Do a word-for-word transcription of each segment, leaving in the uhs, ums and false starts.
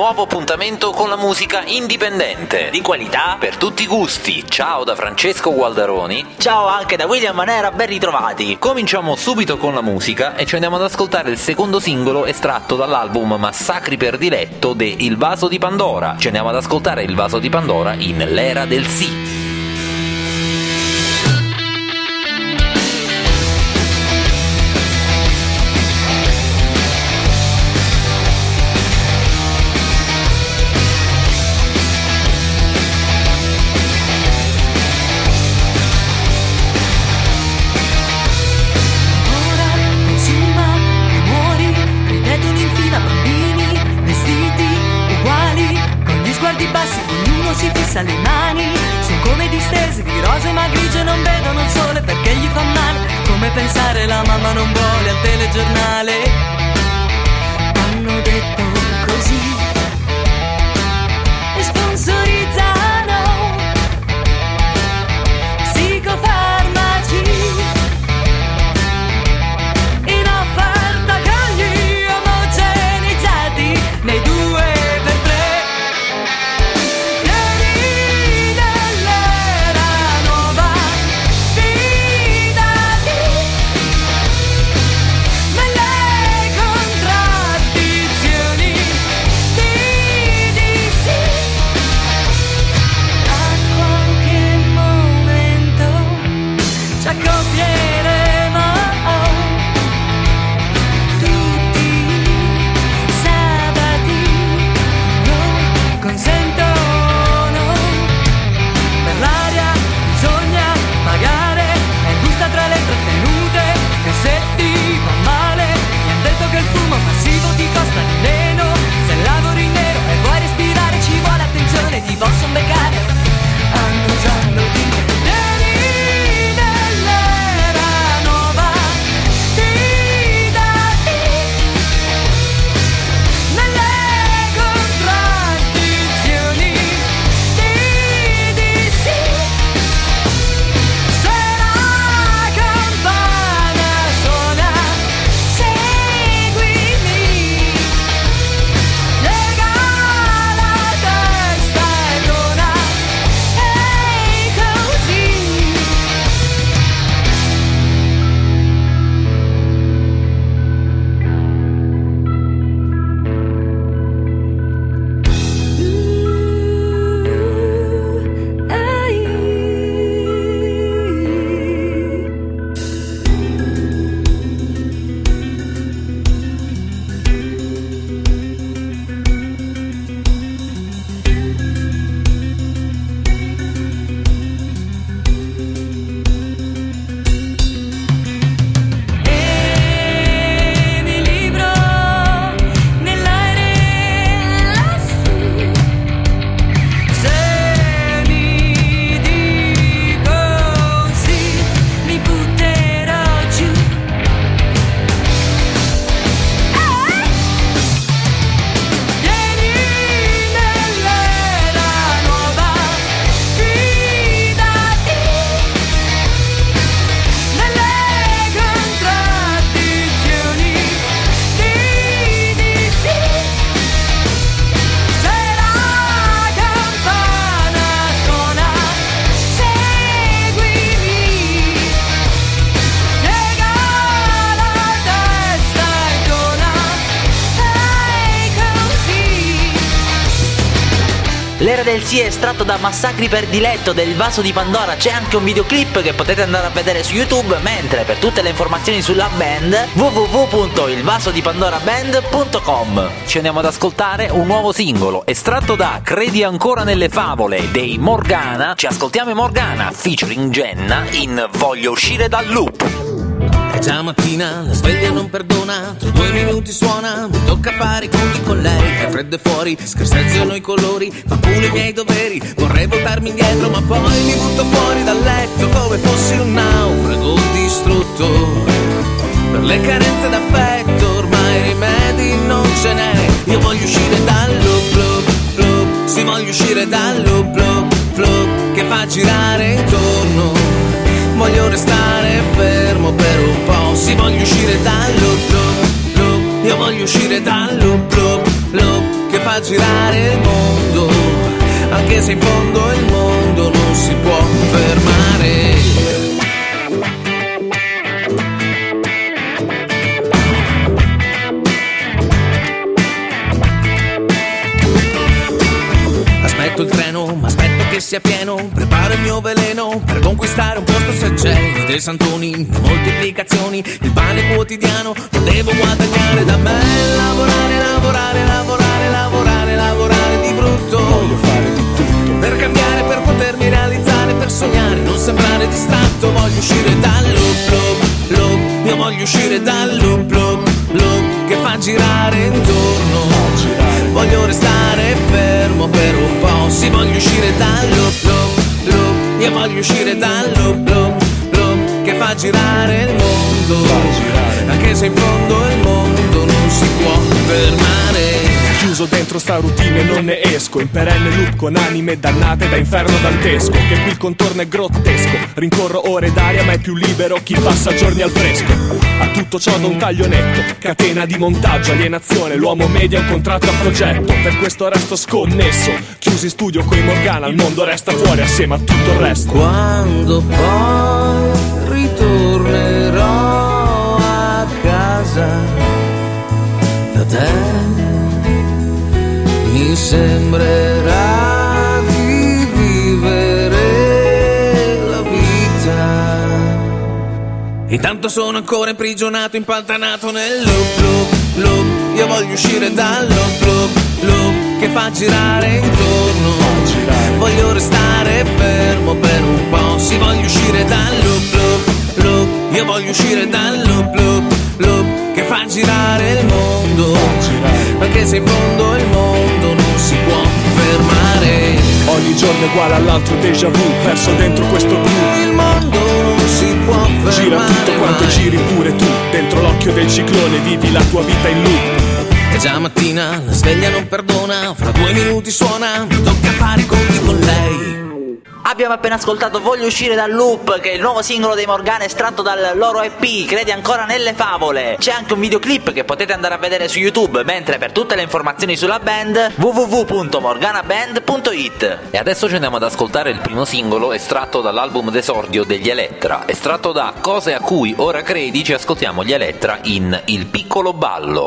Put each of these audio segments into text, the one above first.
nuovo appuntamento con la musica indipendente, di qualità, per tutti i gusti. Ciao da Francesco Gualdaroni. Ciao anche da William Manera, ben ritrovati. Cominciamo subito con la musica e ci andiamo ad ascoltare il secondo singolo estratto dall'album Massacri per diletto de Il Vaso di Pandora. Ci andiamo ad ascoltare Il Vaso di Pandora in L'era del sì. Si fissa le mani, sono come distese di rose ma grigie, non vedono il sole perché gli fa male. Come pensare la mamma non vuole al telegiornale. Hanno detto così e sponsorizzano psicofarmaci in offerta con gli omogenizzati nei due. Ti posso beccare, hanno già lo dico. Vieni nell'era nuova, fidati nelle contraddizioni, di di sì. Se la campana suona, seguimi, lega la testa. L'era del sì è estratto da Massacri per diletto del Vaso di Pandora. C'è anche un videoclip che potete andare a vedere su YouTube, mentre per tutte le informazioni sulla band w w w punto il vaso di pandora band punto com. Ci andiamo ad ascoltare un nuovo singolo estratto da Credi ancora nelle favole dei Morgana. Ci ascoltiamo i Morgana featuring Jenna in Voglio uscire dal loop. È già mattina, la sveglia non perdona, tra due minuti suona, mi tocca fare i conti con lei, è freddo e fuori, scarseggiano i colori, fa pure i miei doveri, vorrei voltarmi indietro ma poi mi butto fuori dal letto come fossi un naufrago distrutto, per le carenze d'affetto ormai rimedi non ce n'è, io voglio uscire dal loop, loop, loop, sì voglio uscire dal loop, loop, loop, che fa girare intorno, voglio restare fermo per un po', sì voglio uscire dal loop, loop, loop, io voglio uscire dal loop, loop, loop, che fa fa girare il mondo, anche se in fondo il mondo non si può fermare. Aspetto il treno, ma aspetto che sia pieno. Preparo il mio veleno per conquistare un posto se c'è. Dei santoni, moltiplicazioni, il pane quotidiano lo devo guadagnare da me. Lavorare, lavorare, lavorare, lavorare, lavorare di brutto. Voglio fare di tutto per cambiare, per potermi realizzare, per sognare, non sembrare distratto. Voglio uscire dal loop, loop, loop. Io voglio uscire dal loop, loop, loop che fa girare intorno. Voglio restare fermo per un po'. Sì, voglio uscire dal loop, loop, loop. Io voglio uscire dal loop, loop, loop che fa girare il mondo, anche se in fondo il mondo non si può fermare. Chiuso dentro sta routine e non ne esco, in perenne loop con anime dannate da inferno dantesco. Che qui il contorno è grottesco, rincorro ore d'aria ma è più libero chi passa giorni al fresco. A tutto ciò da un taglio netto, catena di montaggio, alienazione, l'uomo media un contratto a progetto. Per questo resto sconnesso, chiusi in studio coi Morgana, il mondo resta fuori assieme a tutto il resto. Quando poi ritornerò a casa da te, mi sembrerà di vivere la vita. Intanto sono ancora imprigionato, impantanato nel loop, loop, loop. Io voglio uscire dal loop, loop, loop che fa girare intorno. Voglio restare fermo per un po'. Sì, voglio uscire dal loop, loop, loop. Io voglio uscire dal loop, loop, loop che fa girare il mondo, anche se in fondo il mondo non si può fermare. Ogni giorno è uguale all'altro déjà vu, perso dentro questo blu. Il mondo non si può fermare. Gira tutto quanto mai. Giri pure tu, dentro l'occhio del ciclone vivi la tua vita in loop. È già mattina, la sveglia non perdona, fra due minuti suona, mi tocca fare i conti con lei. Abbiamo appena ascoltato Voglio uscire dal loop, che è il nuovo singolo dei Morgana estratto dal loro E P Credi ancora nelle favole. C'è anche un videoclip che potete andare a vedere su YouTube, mentre per tutte le informazioni sulla band w w w punto morgana band punto i t. E adesso ci andiamo ad ascoltare il primo singolo estratto dall'album d'esordio degli Elettra. Estratto da Cose a cui ora credi, ci ascoltiamo gli Elettra in Il piccolo ballo.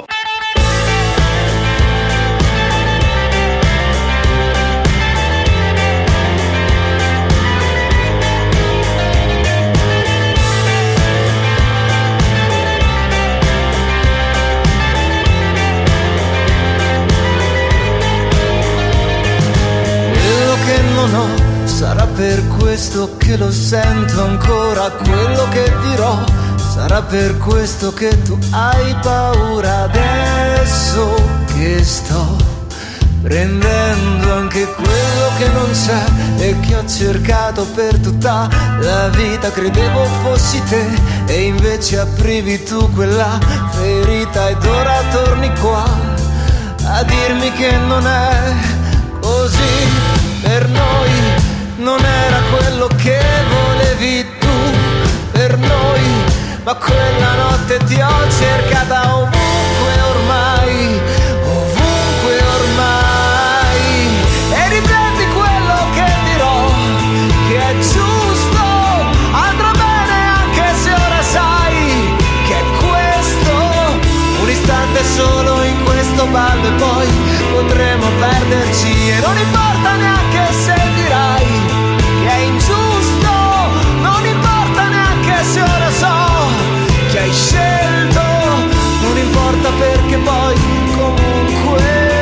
Sarà per questo che lo sento ancora, quello che dirò. Sarà per questo che tu hai paura adesso che sto prendendo anche quello che non c'è e che ho cercato per tutta la vita. Credevo fossi te e invece aprivi tu quella ferita ed ora torni qua a dirmi che non è così. Per noi non era quello che volevi tu per noi, ma quella notte ti ho cercata ovunque ormai, ovunque ormai. E riprendi quello che dirò, che è giusto, andrà bene anche se ora sai che è questo un istante solo in questo ballo e poi potremo perderci e non importa neanche se dirai che è ingiusto, non importa neanche se ora so che hai scelto, non importa perché poi comunque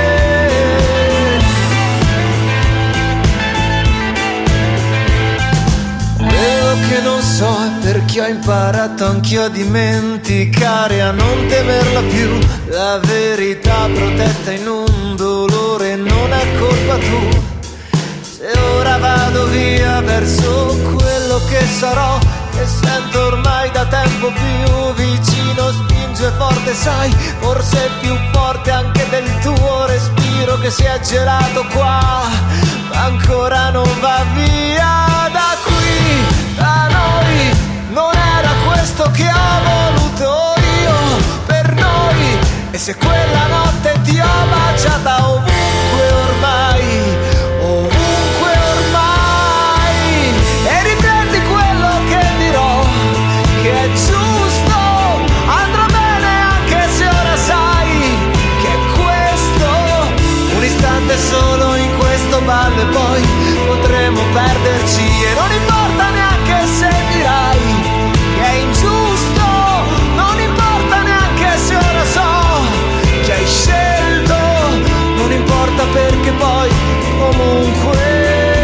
quello che non so è perché ho imparato anch'io a dimenticare, a non temerla più, la verità protetta in un dolore non è colpa tua. Se ora vado via verso quello che sarò, e sento ormai da tempo più vicino, spinge forte sai, forse più forte anche del tuo respiro che si è gelato qua, ma ancora non va via da qui, da noi. Non era questo che ho voluto io per noi E se quella notte ti ho baciata ovunque ormai, ovunque ormai, e riprendi quello che dirò, che è giusto, andrà bene anche se ora sai che è questo un istante solo in questo ballo e poi potremo perderci e non importa neanche se dirai che è ingiusto, non importa neanche se ora so che hai scelto, non importa perché poi comunque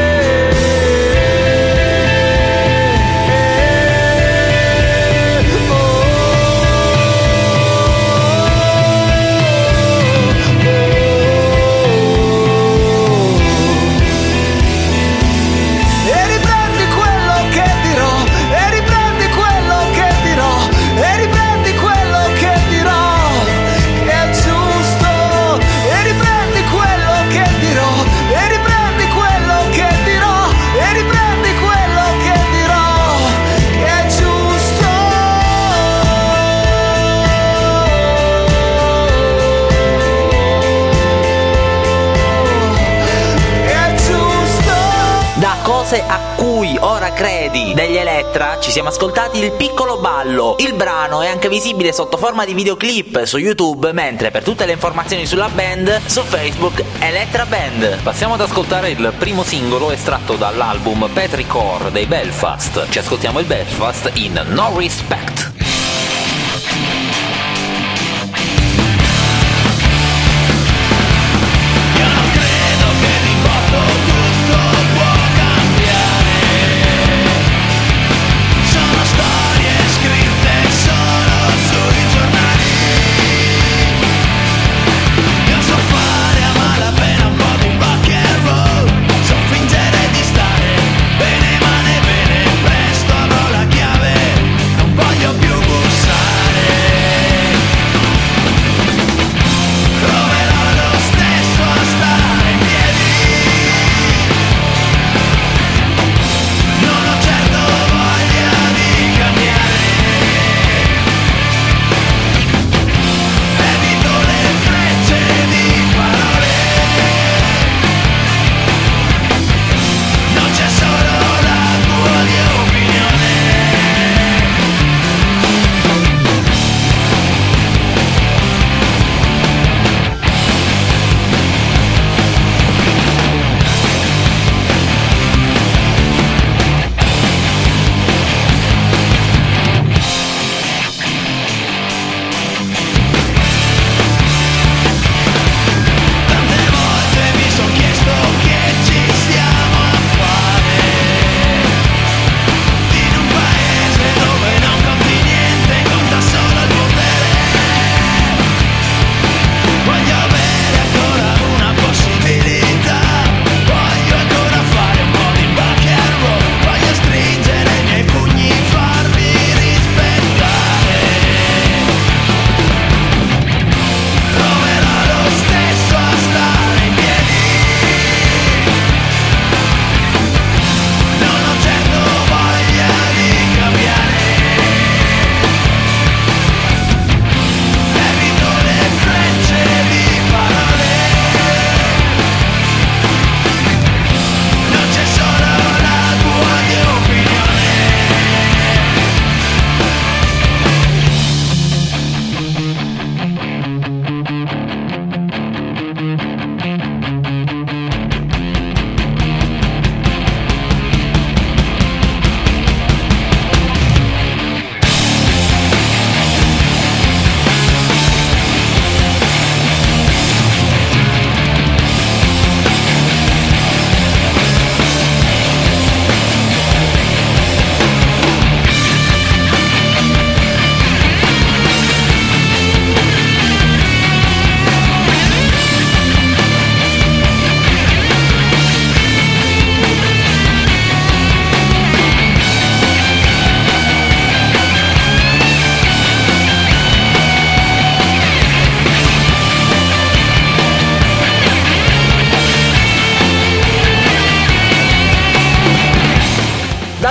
a cui ora credi degli Elettra ci siamo ascoltati Il piccolo ballo. Il brano è anche visibile sotto forma di videoclip su YouTube, mentre per tutte le informazioni sulla band su Facebook Elettra Band. Passiamo ad ascoltare il primo singolo estratto dall'album Petrichor dei Belfast. Ci ascoltiamo il Belfast in No Respect. Bene, male, bene, presto avrò la chiave. Non voglio più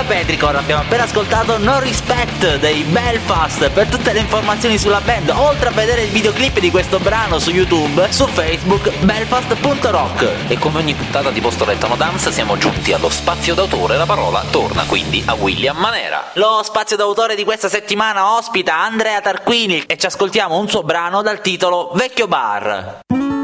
da Petricor abbiamo appena ascoltato No Respect dei Belfast. Per tutte le informazioni sulla band, oltre a vedere il videoclip di questo brano su YouTube, su Facebook belfast punto rock. E come ogni puntata di Postoletto No Dams siamo giunti allo spazio d'autore, la parola torna quindi a William Manera. Lo spazio d'autore di questa settimana ospita Andrea Tarquini e ci ascoltiamo un suo brano dal titolo Vecchio Bar.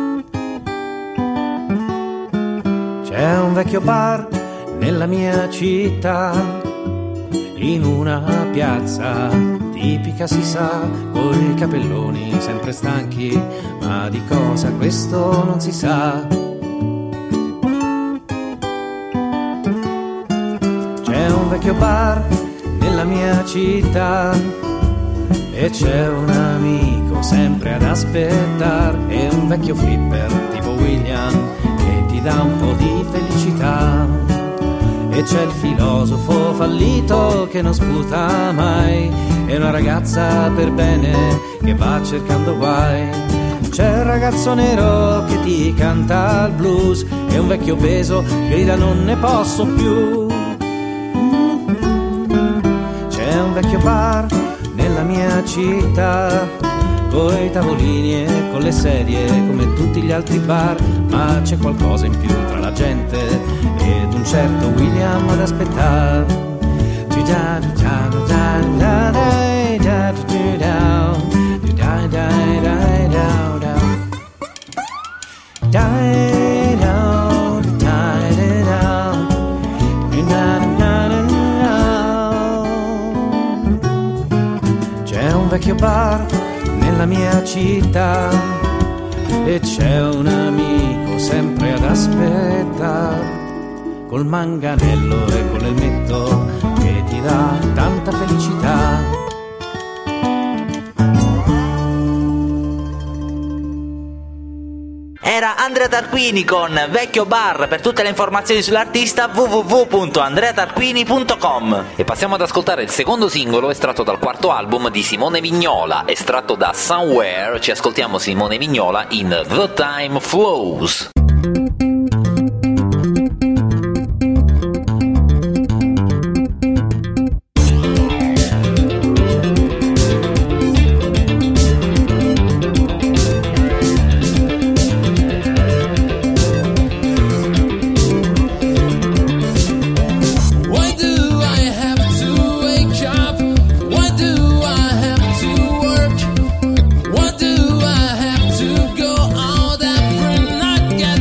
C'è un vecchio bar nella mia città, in una piazza tipica si sa, coi capelloni sempre stanchi, ma di cosa questo non si sa. C'è un vecchio bar nella mia città e c'è un amico sempre ad aspettar, e un vecchio flipper tipo William che ti dà un po' di felicità. E c'è il filosofo fallito che non sputa mai, e una ragazza per bene che va cercando guai. C'è il ragazzo nero che ti canta il blues, e un vecchio obeso grida non ne posso più. C'è un vecchio bar nella mia città, coi tavolini e con le sedie come tutti gli altri bar, ma c'è qualcosa in più tra la gente ed un certo William ad aspettare. C'è un vecchio bar nella mia città e c'è un amico sempre ad aspettare, col manganello e con l'elmetto che ti dà tanta felicità. Era Andrea Tarquini con Vecchio Bar. Per tutte le informazioni sull'artista w w w punto andrea tarquini punto com. E passiamo ad ascoltare il secondo singolo estratto dal quarto album di Simone Vignola, estratto da Somewhere. Ci ascoltiamo Simone Vignola in The Time Flows. What do I have to go out every night? Get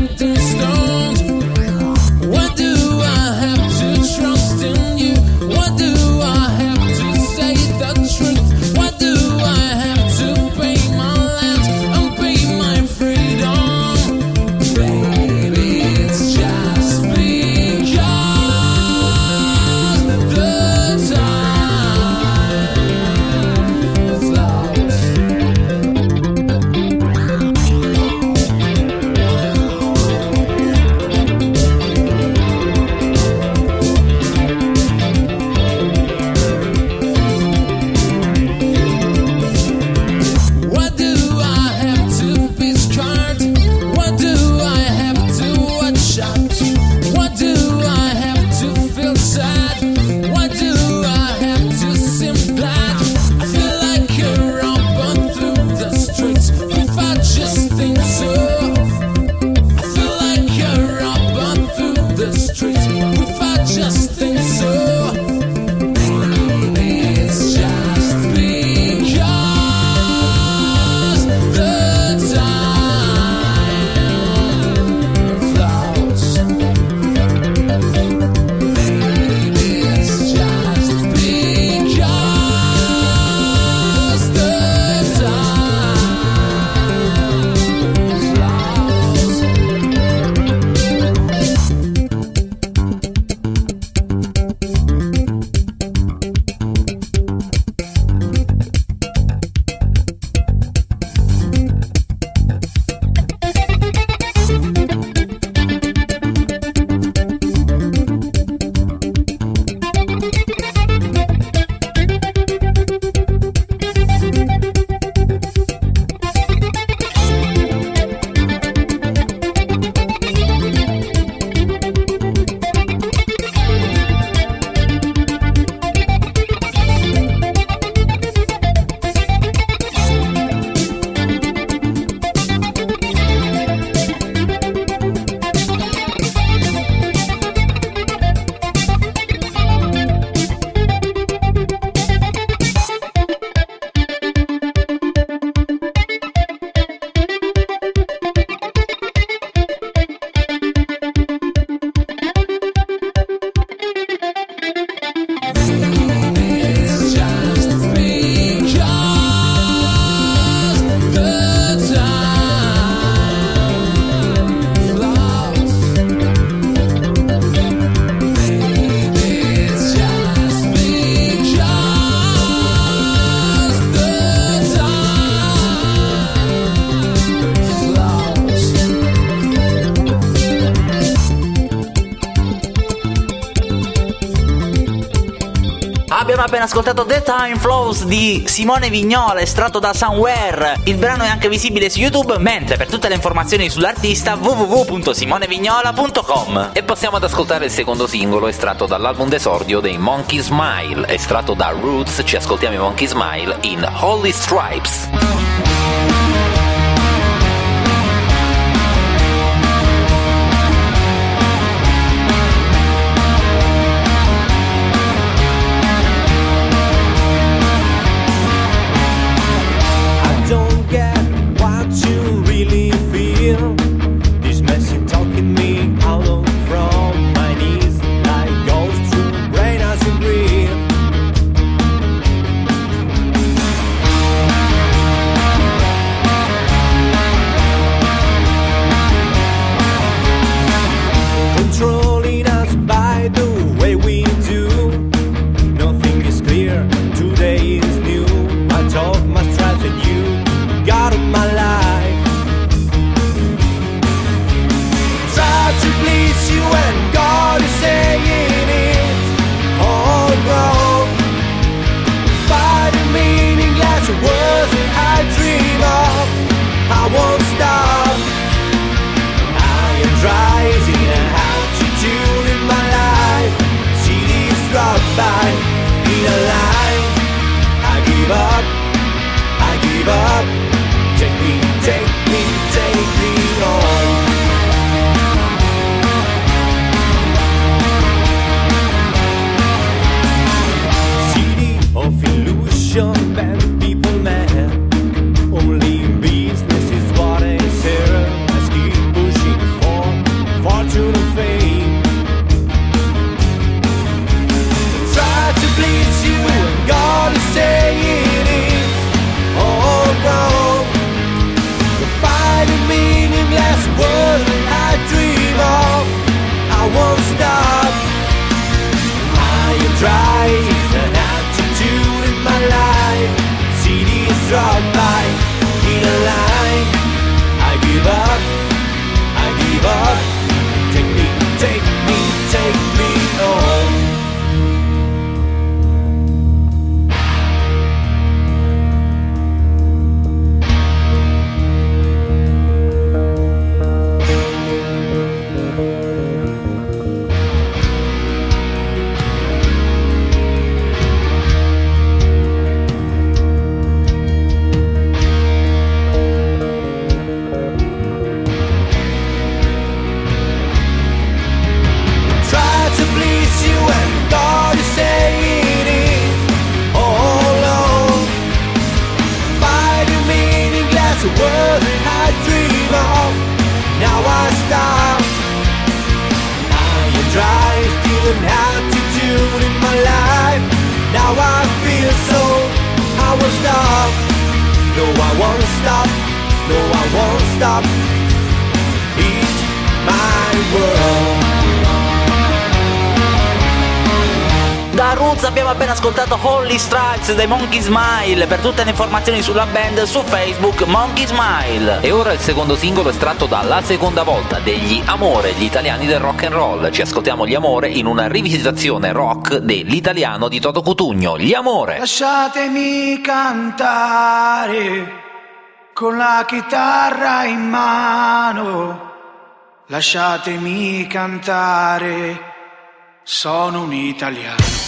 abbiamo appena ascoltato The Time Flows di Simone Vignola, estratto da Somewhere. Il brano è anche visibile su YouTube, mentre per tutte le informazioni sull'artista w w w punto simone vignola punto com. E passiamo ad ascoltare il secondo singolo estratto dall'album d'esordio dei Monkey Smile. Estratto da Roots, ci ascoltiamo i Monkey Smile in Holy Stripes. Da Roots abbiamo appena ascoltato Holy Stripes dei Monkey Smile. Per tutte le informazioni sulla band su Facebook Monkey Smile. E ora il secondo singolo estratto da La Seconda Volta degli Amore, gli italiani del rock and roll. Ci ascoltiamo Gli Amore in una rivisitazione rock dell'italiano di Toto Cutugno, Gli Amore. Lasciatemi cantare con la chitarra in mano, lasciatemi cantare, sono un italiano.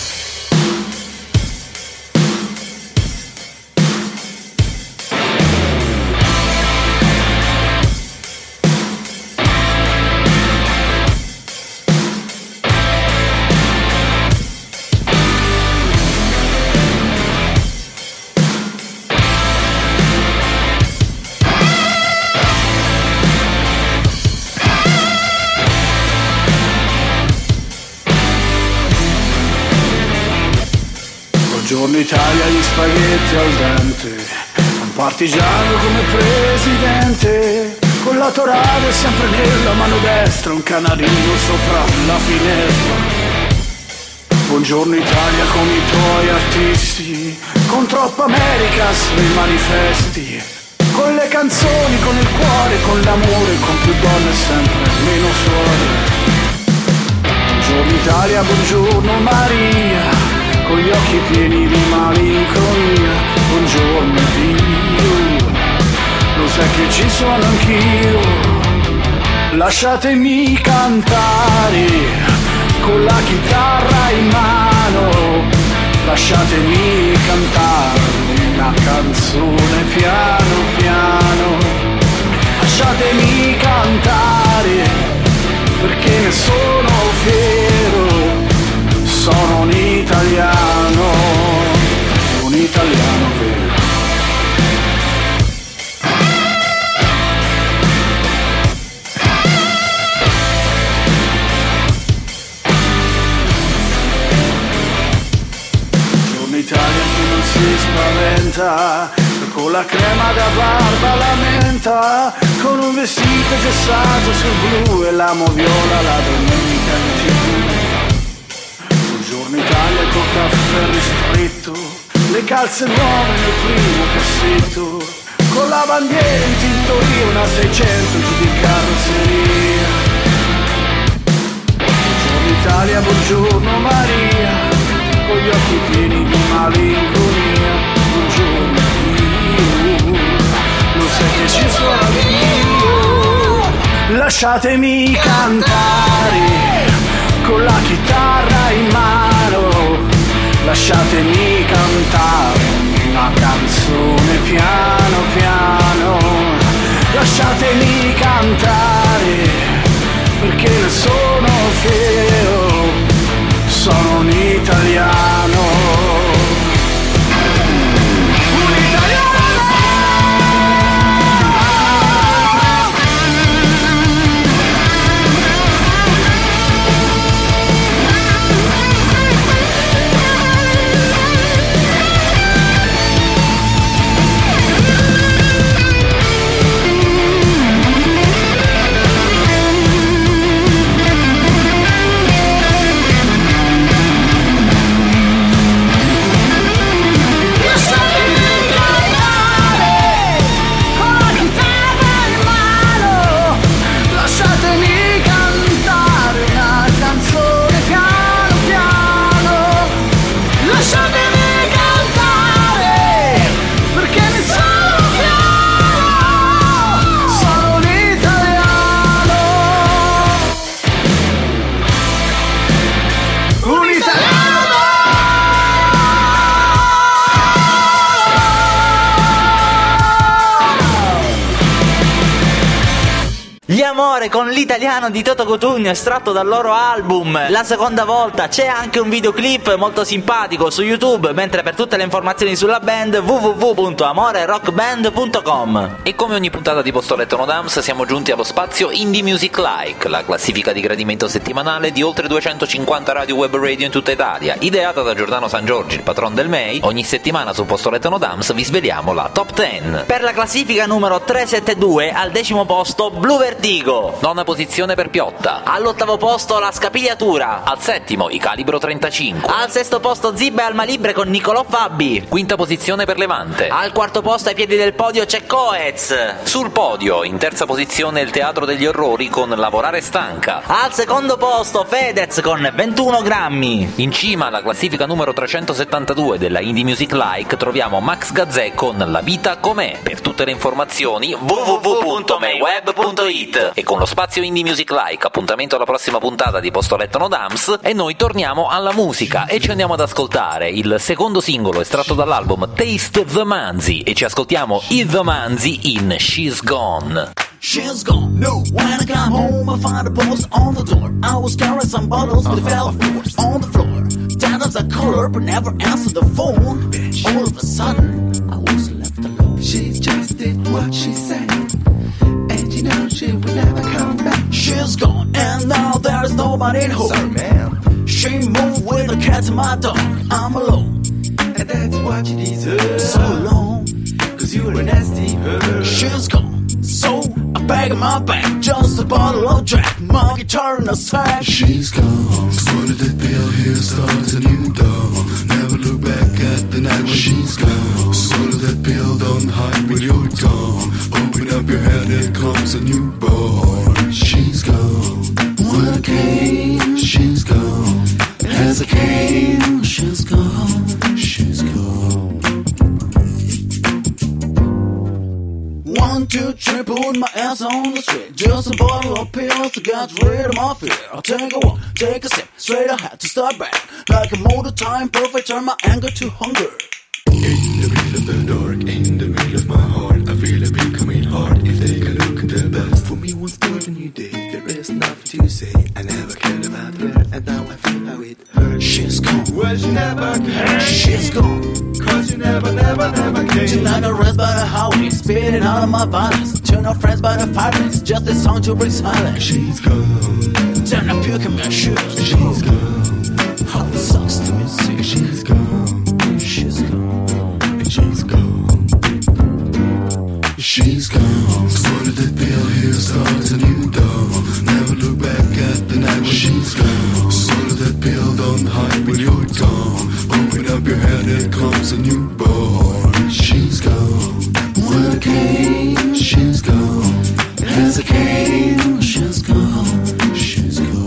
Buongiorno Italia, gli spaghetti al dente, un partigiano come presidente, con l'autorale sempre nella mano destra, un canarino sopra la finestra. Buongiorno Italia con i tuoi artisti, con troppa America sui manifesti, con le canzoni, con il cuore, con l'amore, con più donne sempre meno suore. Buongiorno Italia, buongiorno Maria, con gli occhi pieni di malinconia. Buongiorno Dio, lo sai che ci sono anch'io. Lasciatemi cantare con la chitarra in mano, lasciatemi cantare una canzone piano piano. Lasciatemi cantare perché ne sono fiero, sono un italiano, un italiano vero. Italia che non si spaventa, con la crema da barba la menta, con un vestito gessato sul blu e l'amo viola la domenica in tv. Buongiorno Italia col caffè ristretto, le calze nuove nel primo cassetto, con la bandiera in tintoria, una seicento giù di carrozzeria. Buongiorno Italia, buongiorno Maria, con gli occhi pieni di malinconia. Buongiorno Dio, lo sai che ci sono io. Lasciatemi cantare con la chitarra in mano, lasciatemi cantare una canzone piano piano. Lasciatemi cantare perché ne sono fiero, sono un italiano, un italiano. Amore con l'italiano di Toto Cutugno, estratto dal loro album. La seconda volta c'è anche un videoclip molto simpatico su YouTube, mentre per tutte le informazioni sulla band w w w punto amore rock band punto com. E come ogni puntata di Postoletto No Dams siamo giunti allo spazio Indie Music Like, la classifica di gradimento settimanale di oltre duecentocinquanta radio web radio in tutta Italia, ideata da Giordano San Giorgi, il patron del M E I. Ogni settimana su Postoletto No Dams vi sveliamo la top dieci. Per la classifica numero trecentosettantadue, al decimo posto Blue Vertigo. Nona posizione per Piotta. All'ottavo posto La Scapigliatura. Al settimo i Calibro trentacinque. Al sesto posto Zibba e Alma Libre con Niccolò Fabi. Quinta posizione per Levante. Al quarto posto ai piedi del podio c'è Coez. Sul podio in terza posizione il Teatro degli Orrori con Lavorare Stanca. Al secondo posto Fedez con ventuno grammi. In cima alla classifica numero trecentosettantadue della Indie Music Like troviamo Max Gazzè con La Vita Com'è. Per tutte le informazioni w w w punto meweb punto it. E con lo spazio Indie Music Like appuntamento alla prossima puntata di Postoletto No Dams, e noi torniamo alla musica e ci andiamo ad ascoltare il secondo singolo estratto dall'album Taste the Manzi, e ci ascoltiamo i The Manzi in She's Gone. She's gone. No. When I come home, I find a post on the door. I was carrying some bottles, but they fell on the floor. Times I call her, but never answered the phone. Bitch. All of a sudden, I was left alone. She just did what she said, and you know she would never come back. She's gone, and now there's nobody at home. Sorry, ma'am. She moved with the cat and my dog. I'm alone, and that's what you deserve. So long, cause you were a nasty bird. She's gone, so I bag in my bag, just a bottle of Jack, my guitar in a sack. She's gone, swallowed that pill, here starts a new dawn. Never look back at the night when she's gone. Swallow that pill, don't hide when you're gone. Open up your head, here comes a newborn. She's gone, when I came, she's gone. As I came, she's gone. ass on the street. Just a bottle of pills to get rid of my fear. I'll take a walk, take a sip, straight ahead to start back. Like a motor time, perfect, turn my anger to hunger. In the middle of the dark, in the middle of my heart, I feel a beat coming hard. If they can look at the best, for me once start a new day. There is nothing to say. I never cared about her, and now I feel how it hurts. She's gone. Well, she never came. She's gone. Cause you never, never, never came. Tonight I rest by the highway, spitting out of my violence. Turn off friends by the fireplace, just a song to break silence. She's gone. Time to puke in my shoes. She's gone. How it sucks to be sick. She's gone. She's gone. She's gone. She's gone. Swallow that pill, here starts a new dawn. Never look back at the night when she's gone. Swallow that pill, don't hide when you're gone. Open up your head, here comes a newborn. She's gone. When I came, she's gone. As I came, she's gone. She's gone.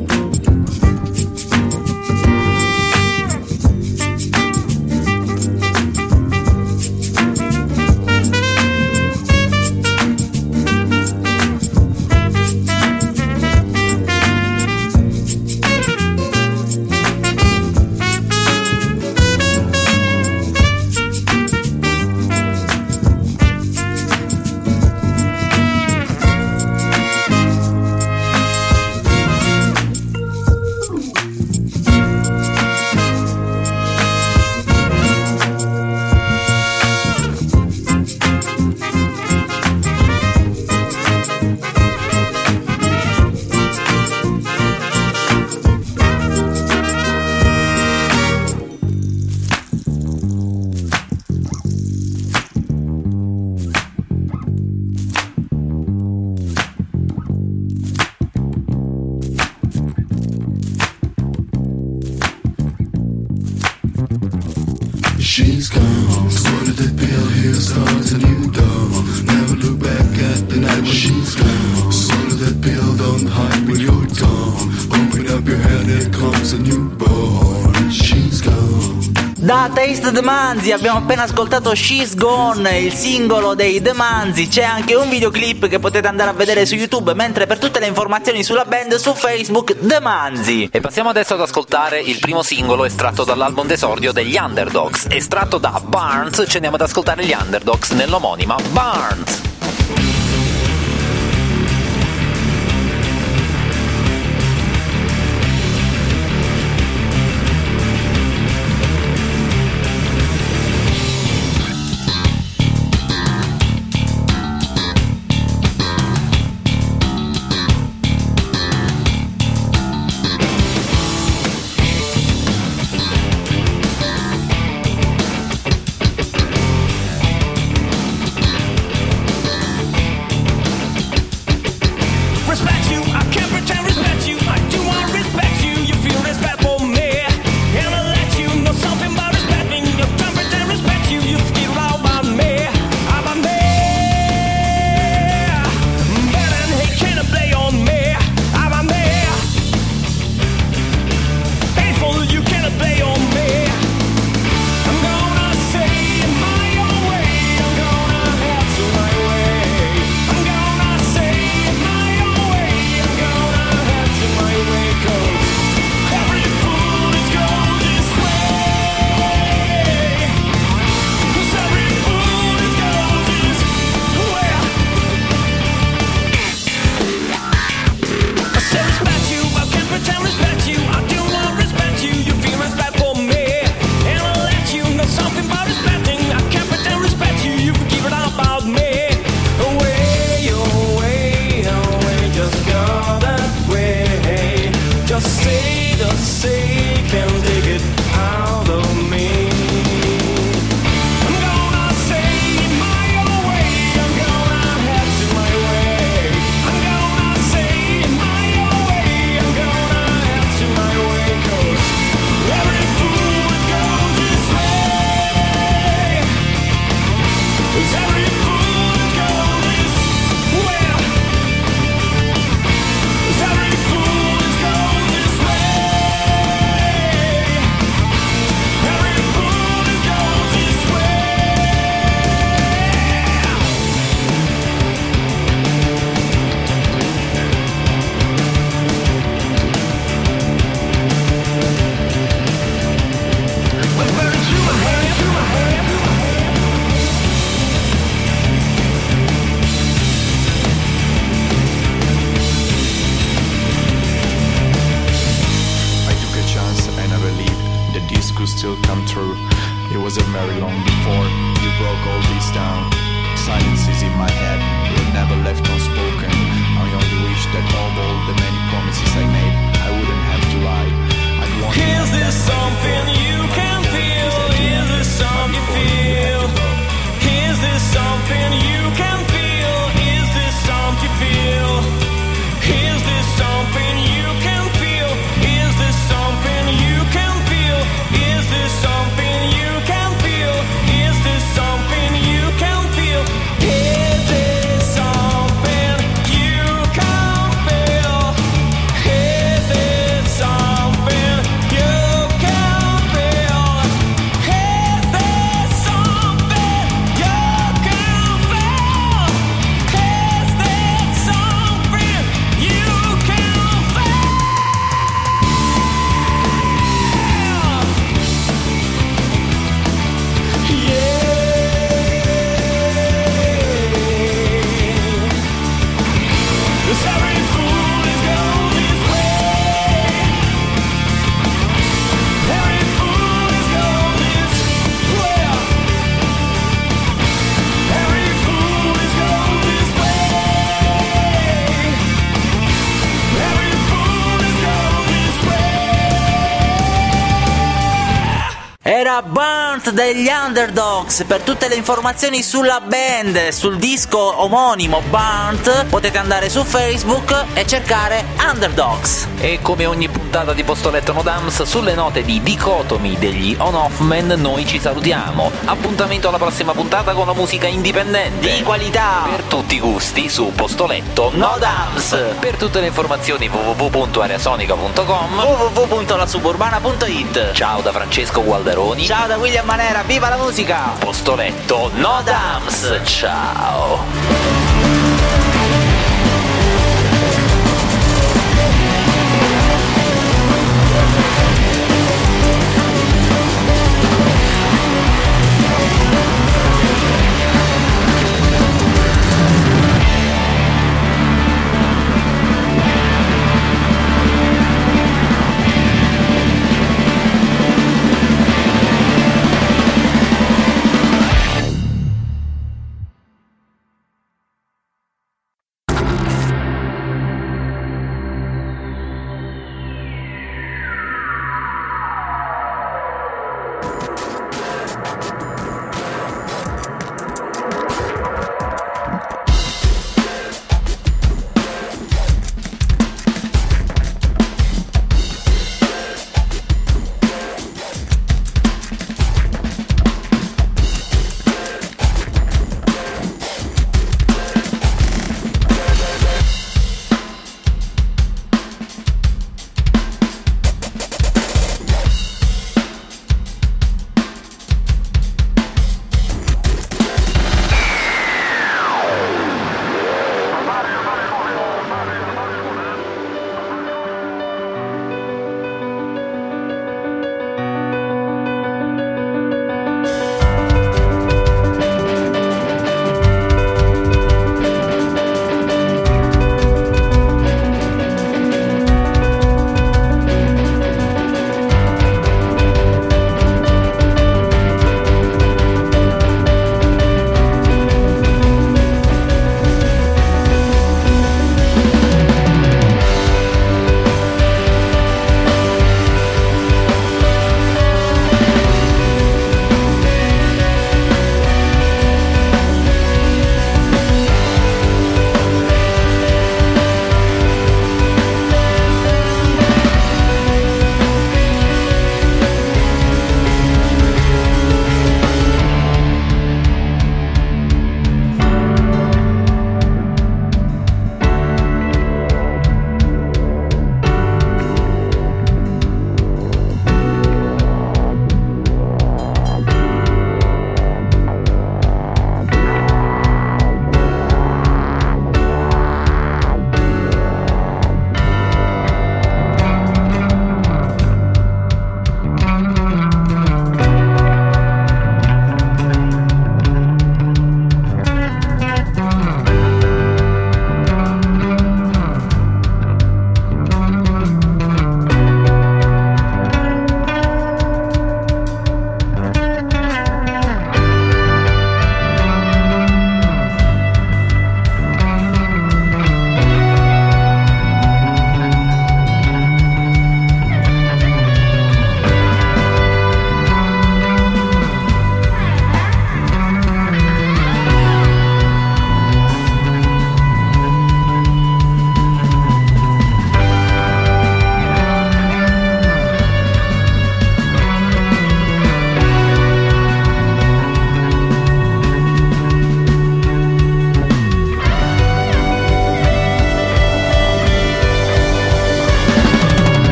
She's gone. Swallow that pill, here starts a new dawn. Never look back at the night when she's gone. Swallow that pill, don't hide when you're gone. Open up your head, here comes a newborn. She's gone. Da Taste the Manzi abbiamo appena ascoltato She's Gone, il singolo dei The Manzi. C'è anche un videoclip che potete andare a vedere su YouTube, mentre per tutte le informazioni sulla band su Facebook The Manzi. E passiamo adesso ad ascoltare il primo singolo estratto dall'album d'esordio degli Underdogs. Estratto da Barnes, ci andiamo ad ascoltare gli Underdogs nell'omonima Barnes. will still come true. It wasn't very long before you broke all this down. Silence is in my head, you're never left unspoken. I only wish that of all the many promises I made, I wouldn't have to lie. I'd want Is this something you can feel? Is this something you feel? Is this something you can feel? Is this something you feel? Is this something you can feel? Is this something you can feel? Is this something you can feel? Is this something you can feel? Is this something you can feel? Is this something you can feel? Is this something you can feel? Is this something you can feel? Cause every fool is going this way. Every fool is going this way. Every fool is going this way. Every fool is going this way. Era Burnt degli Underdogs. Per tutte le informazioni sulla band, sul disco omonimo Burnt, potete andare su Facebook e cercare Underdogs. E come ogni puntata di Postoletto No Dams, sulle note di Dicotomi degli On-Off Men noi ci salutiamo. Appuntamento alla prossima puntata con la musica indipendente Di qualità per tutti i gusti su Postoletto No Dams. Per tutte le informazioni w w w punto areasonica punto com, w w w punto la suburbana punto it. Ciao da Francesco Gualdaroni. Ciao da William Manera, viva la musica! Postoletto No Dams. Ciao.